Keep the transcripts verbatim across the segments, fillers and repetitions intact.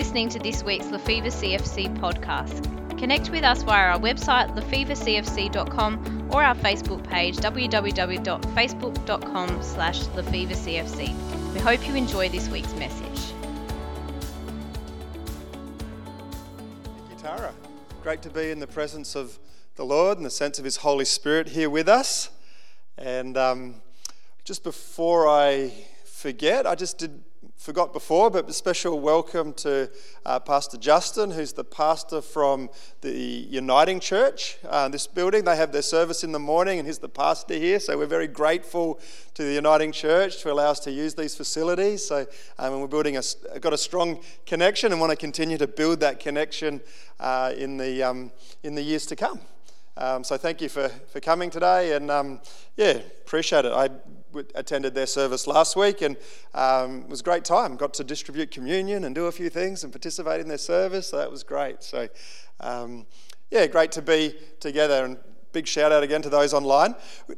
listening to this week's Lefevre C F C podcast. Connect with us via our website lefevre c f c dot com or our Facebook page w w w dot facebook dot com slash lefevre c f c. We hope you enjoy this week's message. Thank you, Tara. Great to be in the presence of the Lord and the sense of His Holy Spirit here with us. And um, just before I forget, I just did forgot before, but a special welcome to uh, Pastor Justin, who's the pastor from the Uniting Church. Uh, this building, they have their service in the morning, and he's the pastor here. So we're very grateful to the Uniting Church to allow us to use these facilities. So um, we're building a got a strong connection and want to continue to build that connection uh, in the um, in the years to come. Um, so thank you for, for coming today, and um, yeah, appreciate it. I attended their service last week, and um, it was a great time. Got to distribute communion and do a few things and participate in their service, so that was great. So um, yeah, great to be together, and big shout out again to those online.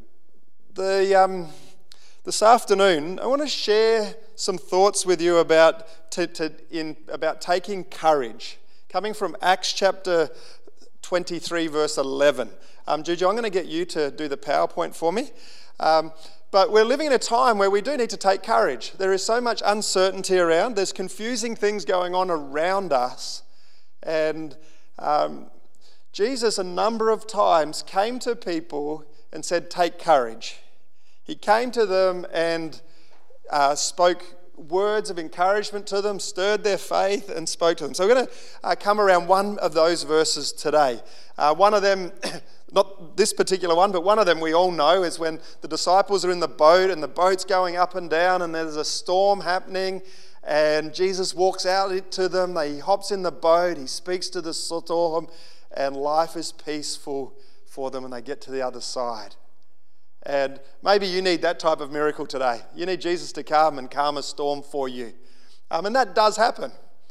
The um, this afternoon, I want to share some thoughts with you about to, to, in about taking courage, coming from Acts chapter twenty-three, verse eleven. Um, Juju, I'm going to get you to do the PowerPoint for me. Um, but we're living in a time where we do need to take courage. There is so much uncertainty around. There's confusing things going on around us. And um, Jesus, a number of times, came to people and said, take courage. He came to them and uh, spoke words of encouragement to them, stirred their faith, and spoke to them. So we're going to uh, come around one of those verses today. Uh, one of them, not this particular one, but one of them we all know is when the disciples are in the boat and the boat's going up and down and there's a storm happening, and Jesus walks out to them. He hops in the boat, he speaks to the storm, and life is peaceful for them, and they get to the other side. And maybe you need that type of miracle today. You need Jesus to come and calm a storm for you. Um, and that does happen.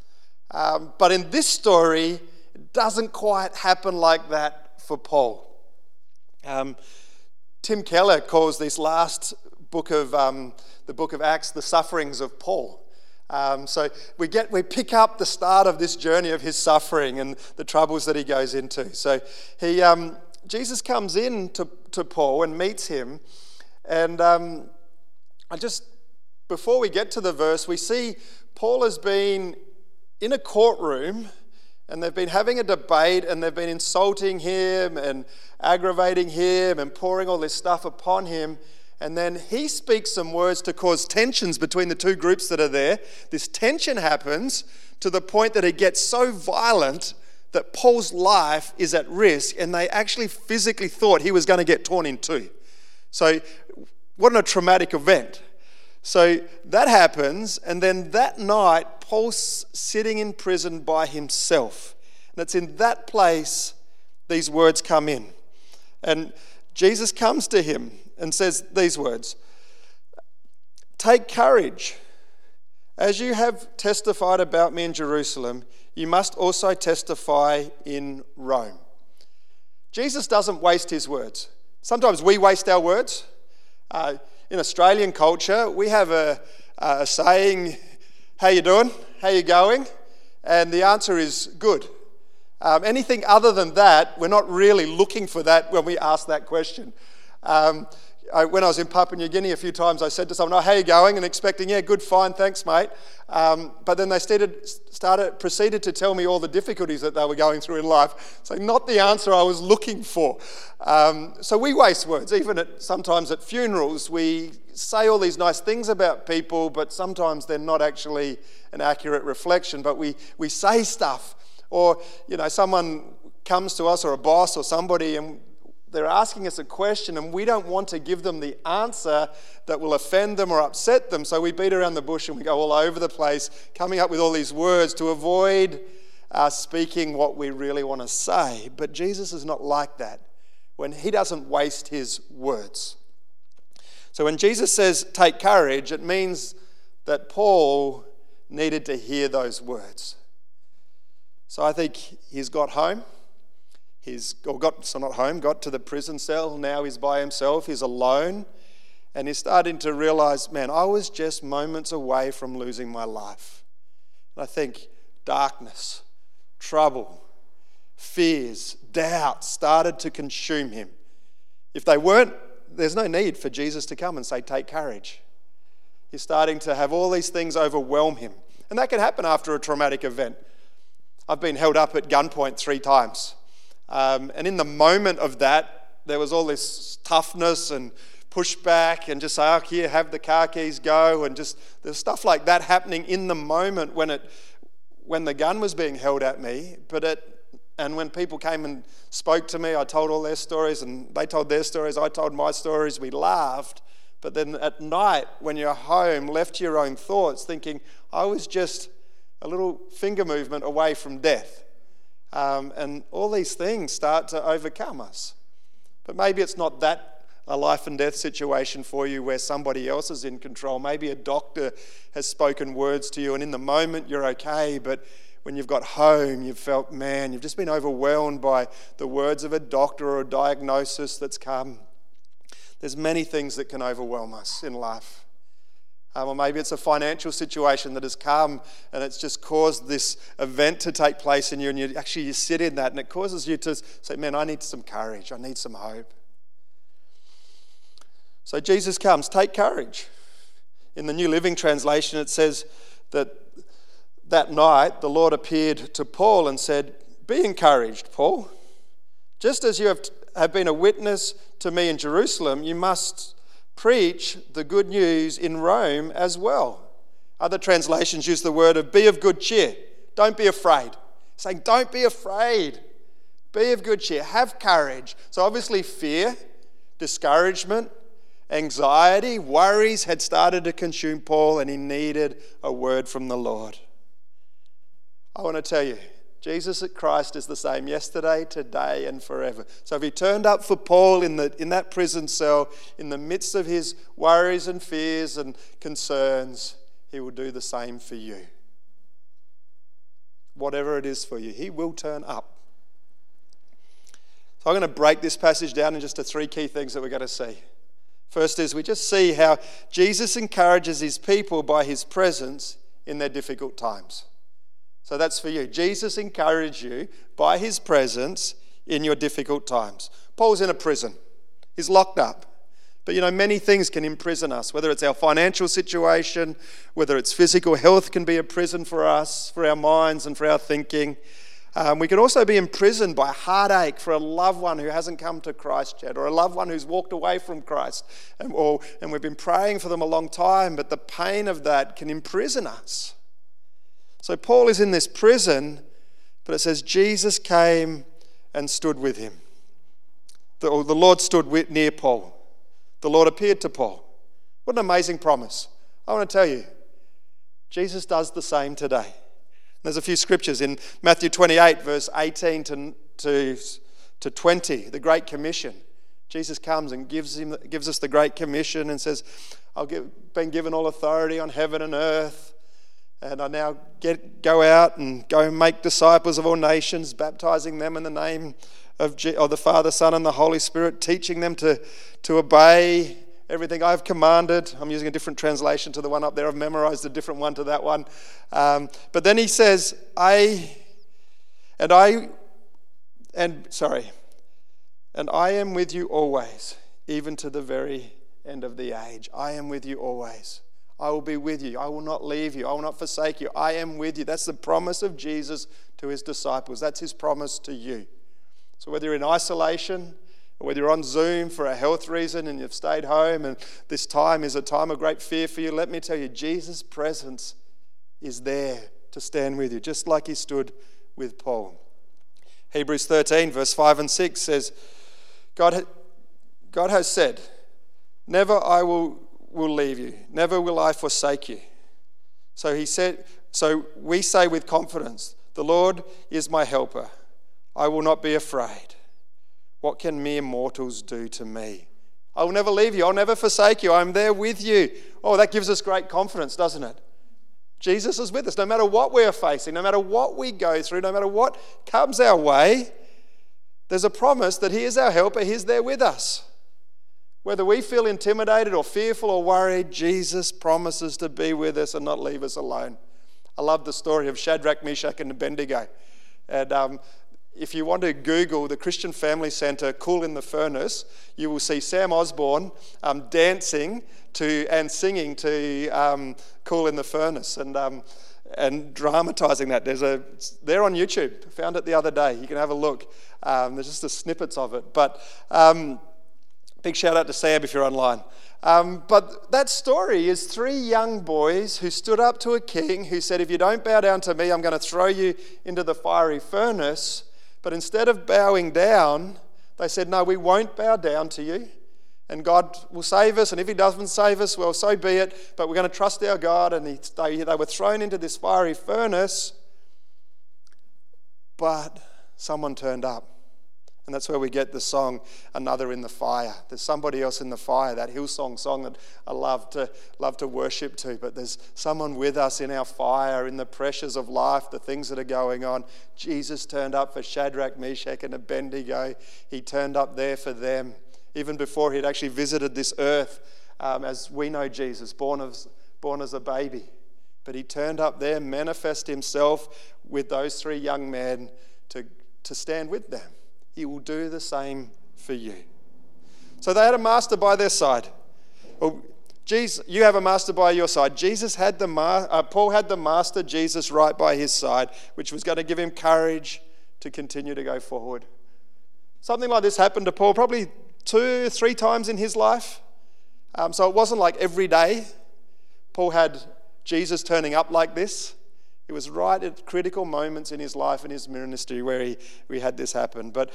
Um, but in this story, it doesn't quite happen like that for Paul. Um, Tim Keller calls this last book of um, the book of Acts the sufferings of Paul. Um, so we get we pick up the start of this journey of his suffering and the troubles that he goes into. So he um, Jesus comes in to, to Paul and meets him, and um, I just before we get to the verse, we see Paul has been in a courtroom, and they've been having a debate, and they've been insulting him and aggravating him and pouring all this stuff upon him. And then he speaks some words to cause tensions between the two groups that are there. This tension happens to the point that it gets so violent that Paul's life is at risk, and they actually physically thought he was going to get torn in two. So what a traumatic event. So that happens, and then that night, Paul's sitting in prison by himself. And it's in that place these words come in. And Jesus comes to him and says these words, "Take courage. As you have testified about me in Jerusalem, you must also testify in Rome." Jesus doesn't waste his words. Sometimes we waste our words. Uh, in Australian culture, we have a, a saying, "How you doing? How you going?" And the answer is good. Um, anything other than that, we're not really looking for that when we ask that question. Um, I, when I was in Papua New Guinea a few times, I said to someone, "Oh, how you going?" and expecting, "Yeah, good, fine, thanks, mate." Um, but then they started, started, proceeded to tell me all the difficulties that they were going through in life. So not the answer I was looking for. Um, so we waste words. Even at, sometimes at funerals, we say all these nice things about people, but sometimes they're not actually an accurate reflection. But we, we say stuff. Or, you know, someone comes to us, or a boss or somebody, and they're asking us a question, and we don't want to give them the answer that will offend them or upset them. So we beat around the bush and we go all over the place, coming up with all these words to avoid uh, speaking what we really want to say. But Jesus is not like that. When he doesn't waste his words. So when Jesus says, "Take courage," it means that Paul needed to hear those words. So I think he's got home. He's or got, so not home, got to the prison cell. Now he's by himself. He's alone. And he's starting to realize, man, I was just moments away from losing my life. And I think, darkness, trouble, fears, doubts started to consume him. If they weren't, there's no need for Jesus to come and say, take courage. He's starting to have all these things overwhelm him. And that can happen after a traumatic event. I've been held up at gunpoint three times. Um, and in the moment of that, there was all this toughness and pushback and just say, oh, here, have the car keys, go. And just there's stuff like that happening in the moment when it when the gun was being held at me. But it and when people came and spoke to me, I told all their stories and they told their stories, I told my stories, we laughed. But then at night, when you're home, left to your own thoughts, thinking, I was just a little finger movement away from death. Um, and all these things start to overcome us. But maybe it's not that a life and death situation for you where somebody else is in control. Maybe a doctor has spoken words to you and in the moment you're okay, but when you've got home, you've felt, man, you've just been overwhelmed by the words of a doctor or a diagnosis that's come. There's many things that can overwhelm us in life. Um, or maybe it's a financial situation that has come and it's just caused this event to take place in you, and you actually you sit in that and it causes you to say, man, I need some courage. I need some hope. So Jesus comes, take courage. In the New Living Translation, it says that that night the Lord appeared to Paul and said, be encouraged, Paul. Just as you have, have been a witness to me in Jerusalem, you must preach the good news in Rome as well. Other translations use the word of be of good cheer. Don't be afraid. Saying, don't be afraid. Be of good cheer. Have courage. So obviously fear, discouragement, anxiety, worries had started to consume Paul, and he needed a word from the Lord. I want to tell you, Jesus Christ is the same yesterday, today, and forever. So if he turned up for Paul in the in that prison cell, in the midst of his worries and fears and concerns, he will do the same for you. Whatever it is for you, he will turn up. So I'm going to break this passage down into just the three key things that we're going to see. First is we just see how Jesus encourages his people by his presence in their difficult times. So that's for you. Jesus encouraged you by his presence in your difficult times. Paul's in a prison. He's locked up. But you know, many things can imprison us, whether it's our financial situation, whether it's physical health can be a prison for us, for our minds and for our thinking. Um, we can also be imprisoned by heartache for a loved one who hasn't come to Christ yet, or a loved one who's walked away from Christ, and, or, and we've been praying for them a long time, but the pain of that can imprison us. So Paul is in this prison, but it says Jesus came and stood with him. The, or the Lord stood with, near Paul. The Lord appeared to Paul. What an amazing promise. I want to tell you, Jesus does the same today. There's a few scriptures in Matthew twenty-eight, verse eighteen to, to, to twenty, the Great Commission. Jesus comes and gives him gives us the Great Commission and says, I've give, been given all authority on heaven and earth, and I now get go out and go and make disciples of all nations, baptizing them in the name of, G- of the Father, Son, and the Holy Spirit, teaching them to, to obey everything I've commanded. I'm using a different translation to the one up there. I've memorized a different one to that one. Um, but then he says, I, and I, and sorry, and I am with you always, even to the very end of the age. I am with you always. I will be with you. I will not leave you. I will not forsake you. I am with you. That's the promise of Jesus to his disciples. That's his promise to you. So whether you're in isolation, or whether you're on Zoom for a health reason and you've stayed home and this time is a time of great fear for you, let me tell you, Jesus' presence is there to stand with you, just like he stood with Paul. Hebrews thirteen, verse five and six says, God, God has said, never I will, will leave you, never will I forsake you. So he said, so we say with confidence, the Lord is my helper. I will not be afraid. What can mere mortals do to me? I will never leave you. I'll never forsake you. I'm there with you. Oh, that gives us great confidence, doesn't it? Jesus is with us. No matter what we're facing, no matter what we go through, no matter what comes our way, there's a promise that he is our helper. He's there with us. Whether we feel intimidated or fearful or worried, Jesus promises to be with us and not leave us alone. I love the story of Shadrach, Meshach, and Abednego. And um, if you want to Google the Christian Family Centre Cool in the Furnace, you will see Sam Osborne um, dancing to and singing to um, Cool in the Furnace and um, and dramatising that. There's a they're on YouTube. Found it the other day. You can have a look. Um, there's just the snippets of it. But um, big shout out to Sam if you're online. Um, but that story is three young boys who stood up to a king who said, if you don't bow down to me, I'm going to throw you into the fiery furnace. But instead of bowing down, they said, no, we won't bow down to you. And God will save us. And if he doesn't save us, well, so be it. But we're going to trust our God. And he, they, they were thrown into this fiery furnace. But someone turned up. And that's where we get the song, Another in the Fire. There's somebody else in the fire, that Hillsong song that I love to love to worship to. But there's someone with us in our fire, in the pressures of life, the things that are going on. Jesus turned up for Shadrach, Meshach, and Abednego. He turned up there for them, even before he'd actually visited this earth, um, as we know Jesus, born as, born as a baby. But he turned up there, manifest himself with those three young men to, to stand with them. He will do the same for you. So they had a master by their side. Well, Jesus, you have a master by your side. Jesus had the ma- uh, Paul had the master, Jesus, right by his side, which was going to give him courage to continue to go forward. Something like this happened to Paul probably two, three times in his life. Um, so it wasn't like every day Paul had Jesus turning up like this. It was right at critical moments in his life and his ministry where he, we had this happen. But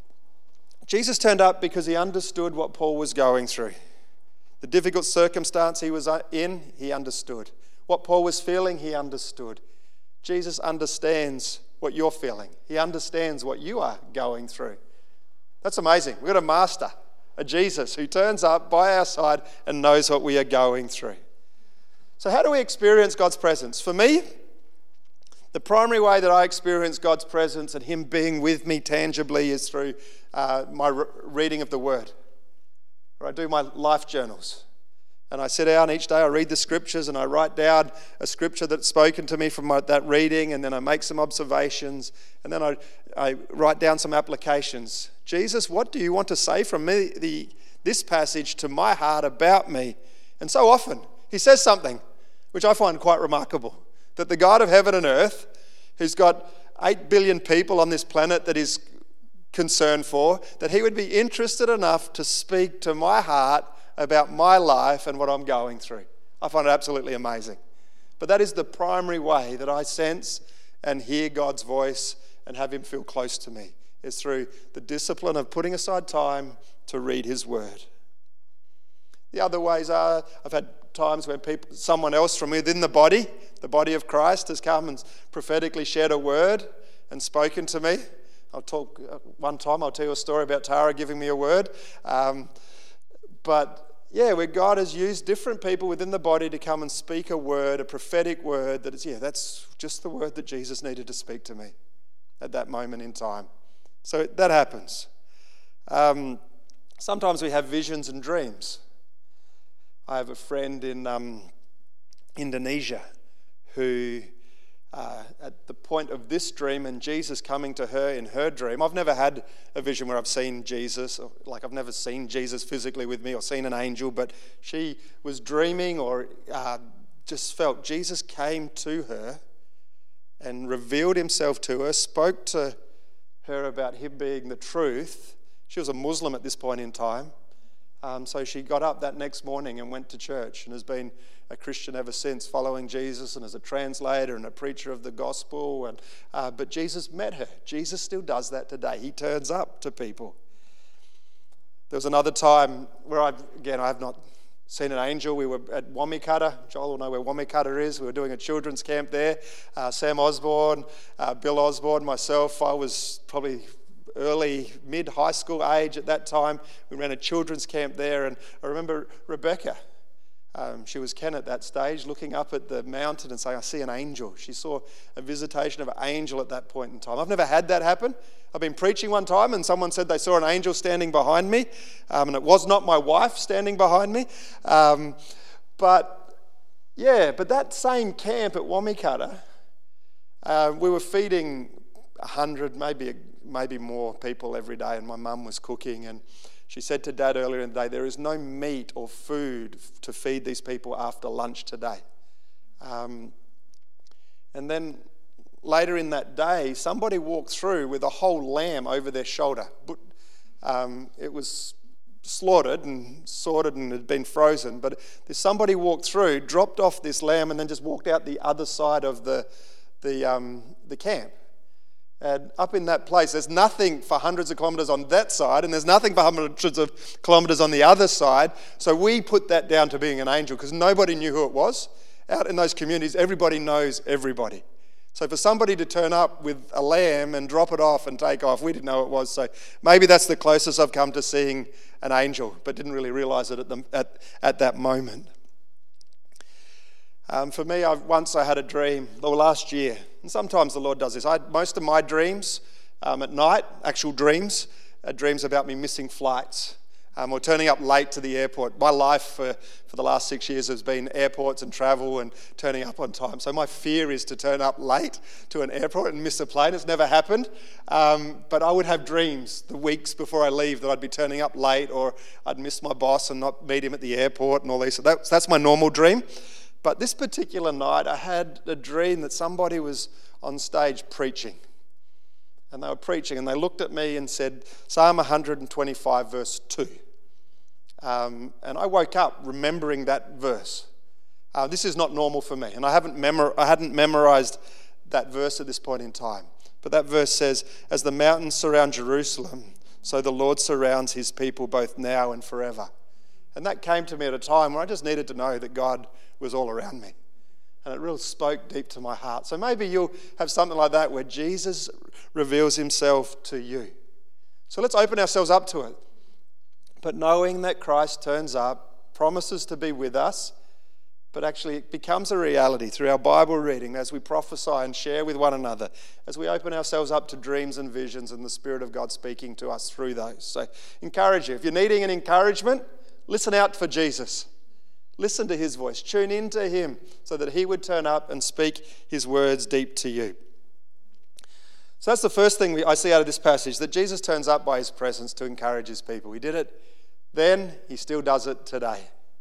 Jesus turned up because he understood what Paul was going through. The difficult circumstance he was in, he understood. What Paul was feeling, he understood. Jesus understands what you're feeling. He understands what you are going through. That's amazing. We've got a master, a Jesus, who turns up by our side and knows what we are going through. So how do we experience God's presence? For me, the primary way that I experience God's presence and him being with me tangibly is through uh, my re- reading of the Word. Where I do my life journals. And I sit down each day, I read the scriptures and I write down a scripture that's spoken to me from my, that reading, and then I make some observations, and then I, I write down some applications. Jesus, what do you want to say from me, the, this passage to my heart about me? And so often he says something which I find quite remarkable. That the God of heaven and earth, who's got eight billion people on this planet that he's concerned for, that he would be interested enough to speak to my heart about my life and what I'm going through. I find it absolutely amazing. But that is the primary way that I sense and hear God's voice and have him feel close to me, is through the discipline of putting aside time to read his word. The other ways are, I've had times when people, someone else from within the body, the body of Christ, has come and prophetically shared a word and spoken to me. I'll talk one time, I'll tell you a story about Tara giving me a word. Um, but yeah, where God has used different people within the body to come and speak a word, a prophetic word that is, yeah, that's just the word that Jesus needed to speak to me at that moment in time. So that happens. Um, sometimes we have visions and dreams. I have a friend in um, Indonesia who, uh, at the point of this dream and Jesus coming to her in her dream, I've never had a vision where I've seen Jesus, or, like I've never seen Jesus physically with me or seen an angel, but she was dreaming or uh, just felt Jesus came to her and revealed himself to her, spoke to her about him being the truth. She was a Muslim at this point in time. Um, so she got up that next morning and went to church and has been a Christian ever since, following Jesus and as a translator and a preacher of the gospel. And uh, but Jesus met her. Jesus still does that today. He turns up to people. There was another time where, I again, I have not seen an angel. We were at Wamikata. Joel will know where Wamikata is. We were doing a children's camp there. Uh, Sam Osborne, uh, Bill Osborne, myself. I was probably early, mid-high school age at that time. We ran a children's camp there, and I remember Rebecca. Um, she was Ken at that stage, looking up at the mountain and saying, I see an angel. She saw a visitation of an angel at that point in time. I've never had that happen. I've been preaching one time and someone said they saw an angel standing behind me, um, and it was not my wife standing behind me. Um, but yeah, but that same camp at Wamikata, Uh, we were feeding a hundred, maybe maybe more people every day, and my mum was cooking, and she said to Dad earlier in the day, there is no meat or food to feed these people after lunch today. Um, and then later in that day, somebody walked through with a whole lamb over their shoulder. But, um, it was slaughtered and sorted and had been frozen, but there's somebody walked through, dropped off this lamb, and then just walked out the other side of the the um, the camp. And up in that place, there's nothing for hundreds of kilometres on that side, and there's nothing for hundreds of kilometres on the other side. So we put that down to being an angel, because nobody knew who it was. Out in those communities, everybody knows everybody. So for somebody to turn up with a lamb and drop it off and take off, we didn't know who it was. So maybe that's the closest I've come to seeing an angel, but didn't really realise it at, the, at, at that moment. Um, for me, I've, once I had a dream, well, last year, and sometimes the Lord does this. I, most of my dreams um, at night, actual dreams, are dreams about me missing flights um, or turning up late to the airport. My life for, for the last six years has been airports and travel and turning up on time. So my fear is to turn up late to an airport and miss a plane. It's never happened. Um, but I would have dreams the weeks before I leave that I'd be turning up late, or I'd miss my boss and not meet him at the airport and all these. So that's, that's my normal dream. But this particular night, I had a dream that somebody was on stage preaching. And they were preaching, and they looked at me and said, Psalm one twenty-five, verse two. Um, and I woke up remembering that verse. Uh, this is not normal for me, and I haven't memor- I hadn't memorized that verse at this point in time. But that verse says, as the mountains surround Jerusalem, so the Lord surrounds his people both now and forever. And that came to me at a time where I just needed to know that God was all around me. And it really spoke deep to my heart. So maybe you'll have something like that where Jesus reveals himself to you. So let's open ourselves up to it. But knowing that Christ turns up, promises to be with us, but actually it becomes a reality through our Bible reading as we prophesy and share with one another, as we open ourselves up to dreams and visions and the Spirit of God speaking to us through those. So encourage you. If you're needing an encouragement, listen out for Jesus. Listen to his voice. Tune into him so that he would turn up and speak his words deep to you. So that's the first thing we, I see out of this passage, that Jesus turns up by his presence to encourage his people. He did it then, he still does it today.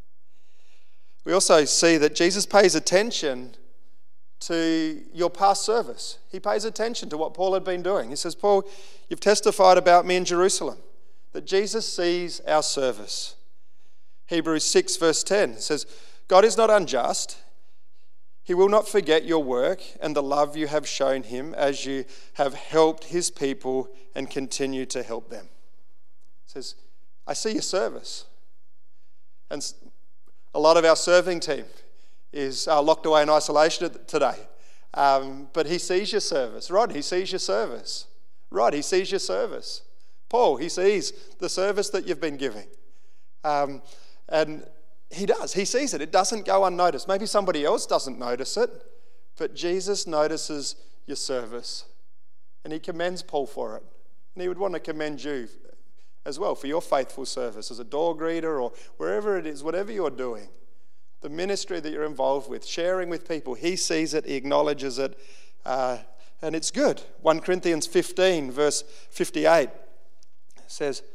We also see that Jesus pays attention to your past service. He pays attention to what Paul had been doing. He says, Paul, you've testified about me in Jerusalem, that Jesus sees our service. Hebrews six verse ten says, God is not unjust. He will not forget your work and the love you have shown him as you have helped his people and continue to help them. It says, I see your service. And a lot of our serving team is uh, locked away in isolation today. Um, but he sees your service. Rod, he sees your service. Rod, he sees your service. Paul, he sees the service that you've been giving. Um, And he does. He sees it. It doesn't go unnoticed. Maybe somebody else doesn't notice it, but Jesus notices your service. And he commends Paul for it. And he would want to commend you as well for your faithful service as a door greeter or wherever it is, whatever you're doing. The ministry that you're involved with, sharing with people. He sees it, he acknowledges it, uh, and it's good. First Corinthians fifteen, verse fifty-eight says,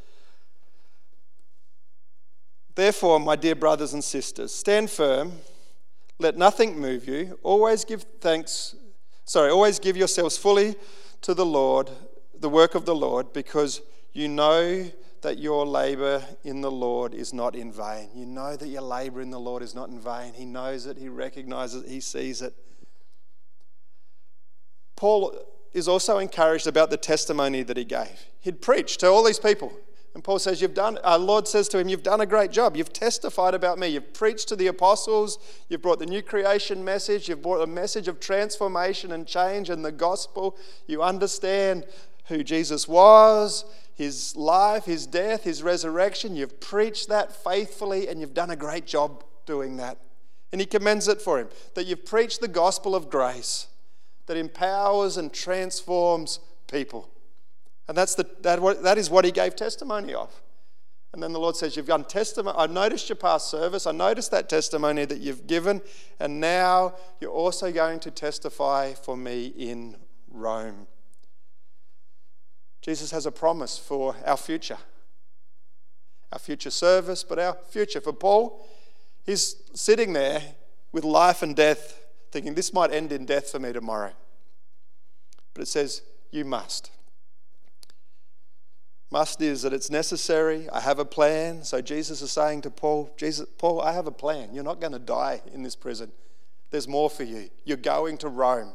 therefore, my dear brothers and sisters, stand firm, let nothing move you, always give thanks, sorry, always give yourselves fully to the Lord, the work of the Lord, because you know that your labour in the Lord is not in vain. You know that your labour in the Lord is not in vain. He knows it, he recognises it, he sees it. Paul is also encouraged about the testimony that he gave. He'd preached to all these people. And Paul says, "You've done." Our Lord says to him, "You've done a great job. You've testified about me. You've preached to the apostles. You've brought the new creation message. You've brought a message of transformation and change and the gospel. You understand who Jesus was, his life, his death, his resurrection. You've preached that faithfully, and you've done a great job doing that." And he commends it for him, that you've preached the gospel of grace that empowers and transforms people. And that's the, that, that is what he gave testimony of. And then the Lord says, you've done testimony. I noticed your past service. I noticed that testimony that you've given. And now you're also going to testify for me in Rome. Jesus has a promise for our future. Our future service, but our future. For Paul, he's sitting there with life and death, thinking this might end in death for me tomorrow. But it says, you must. Must is that it's necessary. I have a plan. So Jesus is saying to Paul, Jesus, Paul, I have a plan. You're not going to die in this prison. There's more for you. You're going to Rome.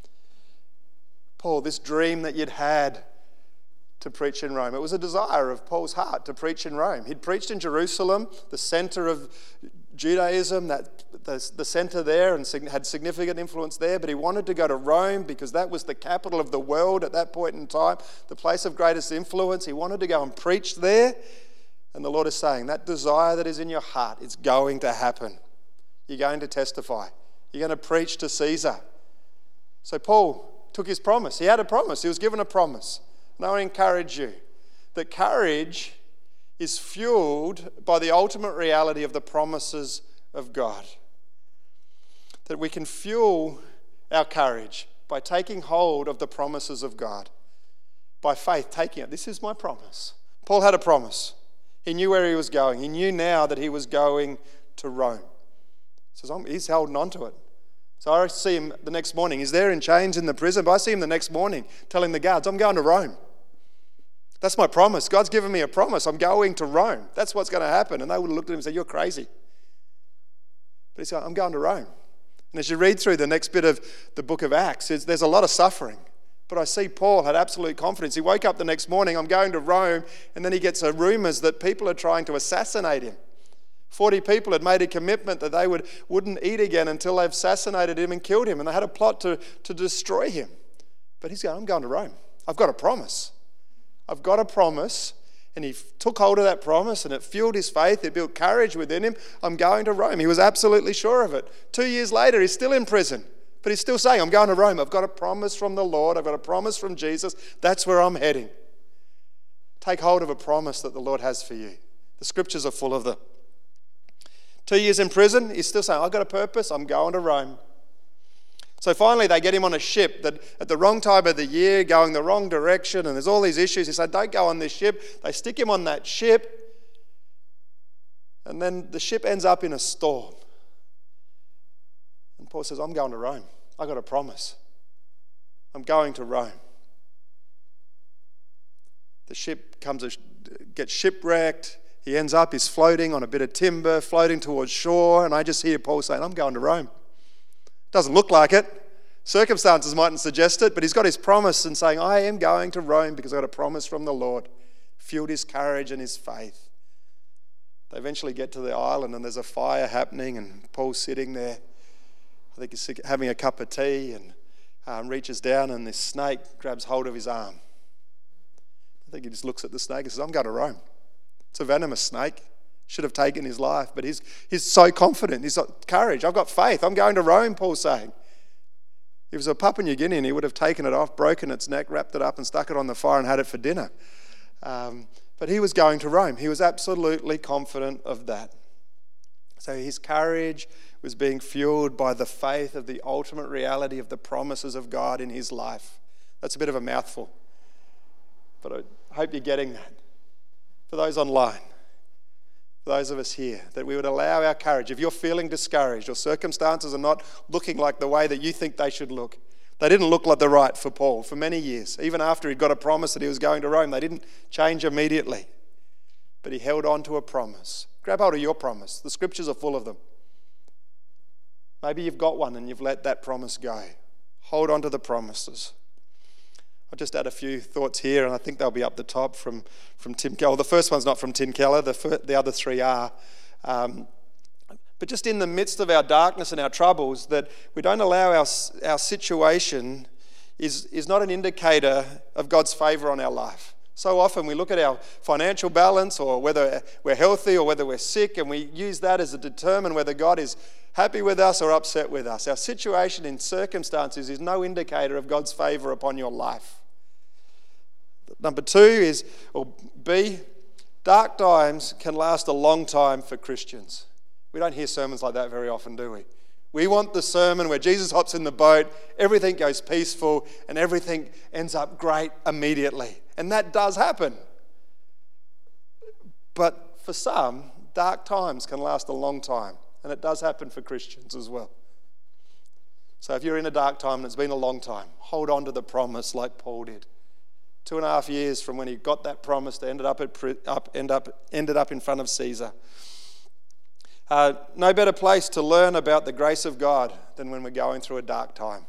Paul, this dream that you'd had to preach in Rome, it was a desire of Paul's heart to preach in Rome. He'd preached in Jerusalem, the center of Judaism, that the, the center there, and had significant influence there, but he wanted to go to Rome because that was the capital of the world at that point in time, the place of greatest influence. He wanted to go and preach there, and the Lord is saying, that desire that is in your heart, it's going to happen. You're going to testify. You're going to preach to Caesar. So Paul took his promise. He had a promise. He was given a promise. And I want to encourage you that courage is fueled by the ultimate reality of the promises of God. That we can fuel our courage by taking hold of the promises of God. By faith, taking it. This is my promise. Paul had a promise. He knew where he was going. He knew now that he was going to Rome. So he's holding on to it. So I see him the next morning. He's there in chains in the prison, but I see him the next morning telling the guards, I'm going to Rome. That's my promise. God's given me a promise. I'm going to Rome. That's what's going to happen. And they would have looked at him and said, you're crazy. But he's like, I'm going to Rome. And as you read through the next bit of the book of Acts, there's a lot of suffering. But I see Paul had absolute confidence. He woke up the next morning, I'm going to Rome, and then he gets a rumours that people are trying to assassinate him. Forty people had made a commitment that they would, wouldn't eat again until they've assassinated him and killed him. And they had a plot to, to destroy him. But he's going, I'm going to Rome. I've got a promise. I've got a promise, and he took hold of that promise, and it fueled his faith. It built courage within him. I'm going to Rome. He was absolutely sure of it. Two years later, he's still in prison, but he's still saying, I'm going to Rome. I've got a promise from the Lord. I've got a promise from Jesus. That's where I'm heading. Take hold of a promise that the Lord has for you. The scriptures are full of them. Two years in prison, he's still saying, I've got a purpose. I'm going to Rome. So finally, they get him on a ship that at the wrong time of the year, going the wrong direction, and there's all these issues. He said, don't go on this ship. They stick him on that ship, and then the ship ends up in a storm. And Paul says, I'm going to Rome. I got a promise. I'm going to Rome. The ship comes, gets shipwrecked. He ends up, he's floating on a bit of timber, floating towards shore, and I just hear Paul saying, I'm going to Rome. Doesn't look like it. Circumstances mightn't suggest it, but he's got his promise and saying, I am going to Rome because I got a promise from the Lord. Fueled his courage and his faith. They eventually get to the island and there's a fire happening and Paul's sitting there. I think he's having a cup of tea and um, reaches down and this snake grabs hold of his arm. I think he just looks at the snake and says, I'm going to Rome. It's a venomous snake. Should have taken his life, but he's he's so confident. He's got courage. I've got faith. I'm going to Rome, Paul's saying. If it was a Papua New Guinean, he would have taken it off, broken its neck, wrapped it up and stuck it on the fire and had it for dinner. Um, but he was going to Rome. He was absolutely confident of that. So his courage was being fueled by the faith of the ultimate reality of the promises of God in his life. That's a bit of a mouthful, but I hope you're getting that. For those online, for those of us here, that we would allow our courage. If you're feeling discouraged or circumstances are not looking like the way that you think they should look, they didn't look like the right for Paul for many years. Even after he'd got a promise that he was going to Rome, they didn't change immediately. But he held on to a promise. Grab hold of your promise. The scriptures are full of them. Maybe you've got one and you've let that promise go. Hold on to the promises. I'll just add a few thoughts here, and I think they'll be up the top from, from Tim Keller. The first one's not from Tim Keller, the, fir- the other three are. Um, but just in the midst of our darkness and our troubles, that we don't allow our, our situation is, is not an indicator of God's favour on our life. So often we look at our financial balance or whether we're healthy or whether we're sick, and we use that as a determine whether God is happy with us or upset with us. Our situation in circumstances is no indicator of God's favour upon your life. Number two is, or B, Dark times can last a long time for Christians. We don't hear sermons like that very often, do we? We want the sermon where Jesus hops in the boat, everything goes peaceful, and everything ends up great immediately. And that does happen. But for some, dark times can last a long time. And it does happen for Christians as well. So if you're in a dark time and it's been a long time, hold on to the promise like Paul did. Two and a half years from when he got that promise to ended up, at, up, end up, ended up in front of Caesar. Uh, no better place to learn about the grace of God than when we're going through a dark time.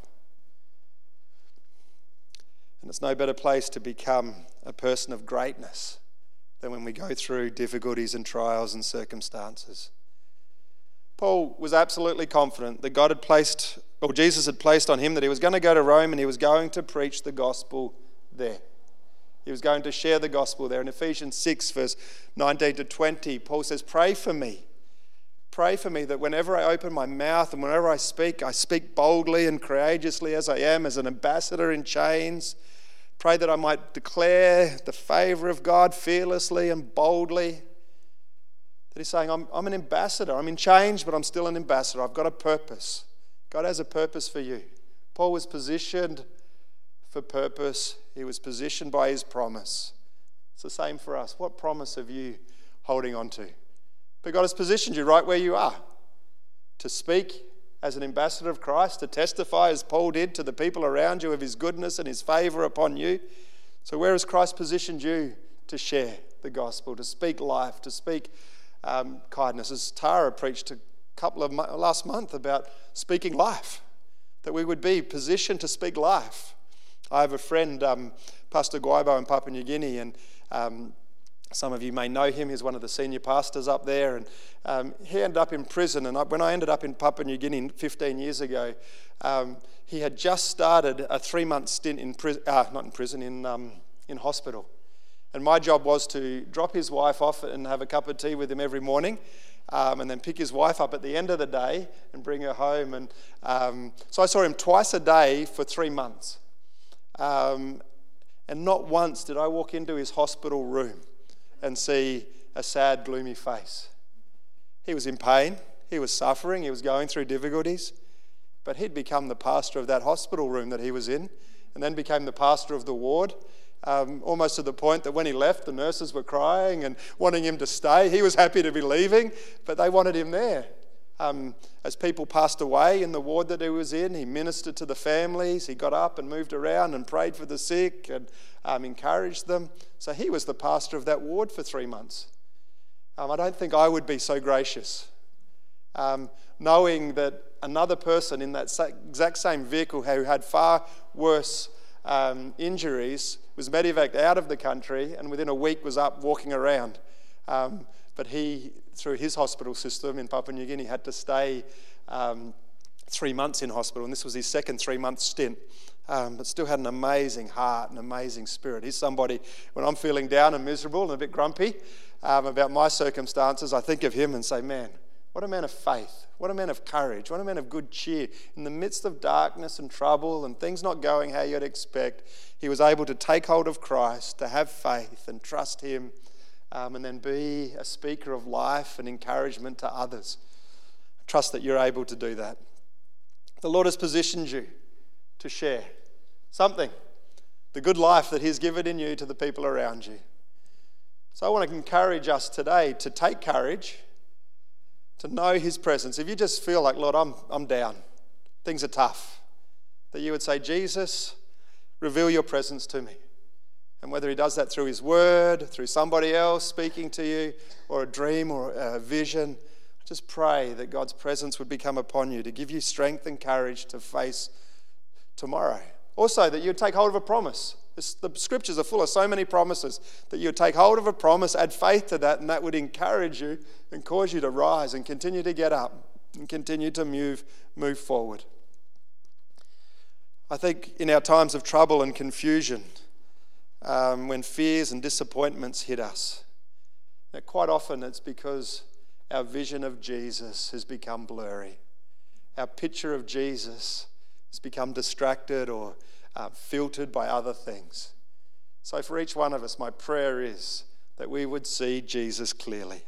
And it's no better place to become a person of greatness than when we go through difficulties and trials and circumstances. Paul was absolutely confident that God had placed, or Jesus had placed on him that he was going to go to Rome and he was going to preach the gospel there. He was going to share the gospel there. In Ephesians six, verse nineteen to twenty, Paul says, pray for me. Pray for me that whenever I open my mouth and whenever I speak, I speak boldly and courageously as I am, as an ambassador in chains. Pray that I might declare the favour of God fearlessly and boldly. That he's saying, I'm, I'm an ambassador. I'm in chains, but I'm still an ambassador. I've got a purpose. God has a purpose for you. Paul was positioned for purpose. He was positioned by his promise. It's the same for us. What promise are you holding on to? But God has positioned you right where you are to speak as an ambassador of Christ, to testify as Paul did to the people around you of his goodness and his favour upon you. So where has Christ positioned you to share the gospel, to speak life, to speak um, kindness? As Tara preached a couple of mo- last month about speaking life, that we would be positioned to speak life. I have a friend, um, Pastor Guaibo in Papua New Guinea, and um, some of you may know him. He's one of the senior pastors up there, and um, he ended up in prison. And I, when I ended up in Papua New Guinea fifteen years ago, um, he had just started a three-month stint in prison, uh, not in prison, in um, in hospital. And my job was to drop his wife off and have a cup of tea with him every morning, um, and then pick his wife up at the end of the day and bring her home. And um, so I saw him twice a day for three months. Um, and not once did I walk into his hospital room and see a sad, gloomy face. He was in pain, he was suffering, he was going through difficulties, but he'd become the pastor of that hospital room that he was in, and then became the pastor of the ward, um, almost to the point that when he left, the nurses were crying and wanting him to stay. He was happy to be leaving, but they wanted him there. Um, as people passed away in the ward that he was in, he ministered to the families. He got up and moved around and prayed for the sick and um, encouraged them. So he was the pastor of that ward for three months. Um, I don't think I would be so gracious, um, knowing that another person in that exact same vehicle who had far worse um, injuries was medevaced out of the country and within a week was up walking around. Um, but he, through his hospital system in Papua New Guinea, had to stay um, three months in hospital, and this was his second three-month stint. Um, but still had an amazing heart, an amazing spirit. He's somebody, when I'm feeling down and miserable and a bit grumpy um, about my circumstances, I think of him and say, man, what a man of faith, what a man of courage, what a man of good cheer. In the midst of darkness and trouble and things not going how you'd expect, he was able to take hold of Christ, to have faith and trust him, um, and then be a speaker of life and encouragement to others. I trust that you're able to do that. The Lord has positioned you to share something, the good life that he's given in you to the people around you. So I want to encourage us today to take courage, to know his presence. If you just feel like, Lord, I'm, I'm down, things are tough, that you would say, Jesus, reveal your presence to me. And whether he does that through his word, through somebody else speaking to you, or a dream or a vision, just pray that God's presence would become upon you to give you strength and courage to face tomorrow. Also, that you'd take hold of a promise. This, the scriptures are full of so many promises, that you'd take hold of a promise, add faith to that, and that would encourage you and cause you to rise and continue to get up and continue to move, move forward. I think in our times of trouble and confusion, um, when fears and disappointments hit us, that quite often it's because our vision of Jesus has become blurry. Our picture of Jesus has become distracted or uh, filtered by other things. So for each one of us, my prayer is that we would see Jesus clearly.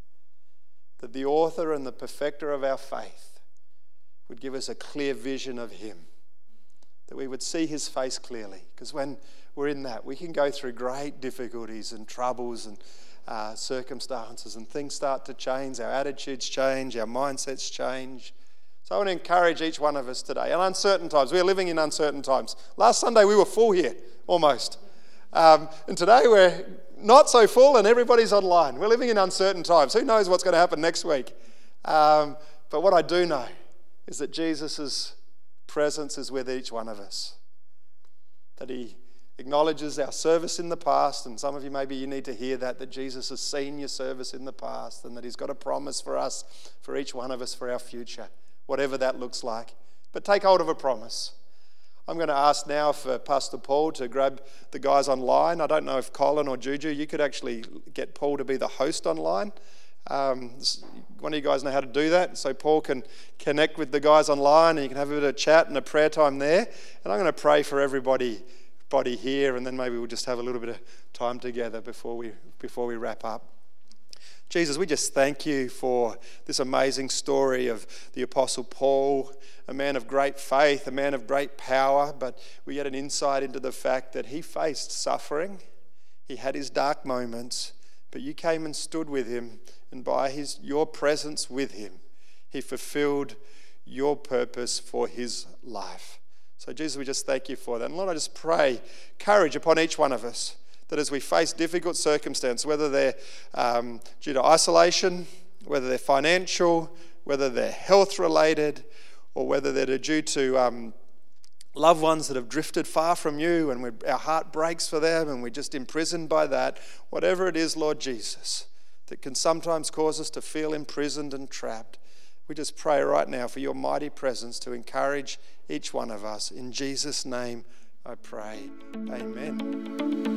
That the author and the perfecter of our faith would give us a clear vision of him. That we would see his face clearly. Because when we're in that, we can go through great difficulties and troubles and uh, circumstances, and things start to change. Our attitudes change, our mindsets change. So I want to encourage each one of us today. In uncertain times, we're living in uncertain times. Last Sunday we were full here, almost. Um, and today we're not so full and everybody's online. We're living in uncertain times. Who knows what's going to happen next week? Um, but what I do know is that Jesus' presence is with each one of us. That he acknowledges our service in the past, and some of you maybe you need to hear that, that Jesus has seen your service in the past and that he's got a promise for us, for each one of us, for our future, whatever that looks like. But take hold of a promise. I'm going to ask now for Pastor Paul to grab the guys online. I don't know if Colin or Juju, you could actually get Paul to be the host online. Um, one of you guys know how to do that, so Paul can connect with the guys online and you can have a bit of chat and a prayer time there. And I'm going to pray for everybody body here, and then maybe we'll just have a little bit of time together before we before we wrap up. Jesus, we just thank you for this amazing story of the Apostle Paul, a man of great faith, a man of great power, but we get an insight into the fact that he faced suffering. He had his dark moments, but you came and stood with him, and by his your presence with him, he fulfilled your purpose for his life. So Jesus, we just thank you for that. And Lord, I just pray courage upon each one of us, that as we face difficult circumstances, whether they're um, due to isolation, whether they're financial, whether they're health related, or whether they're due to um, loved ones that have drifted far from you and we, our heart breaks for them and we're just imprisoned by that, whatever it is, Lord Jesus, that can sometimes cause us to feel imprisoned and trapped. We just pray right now for your mighty presence to encourage each one of us. In Jesus' name I pray. Amen.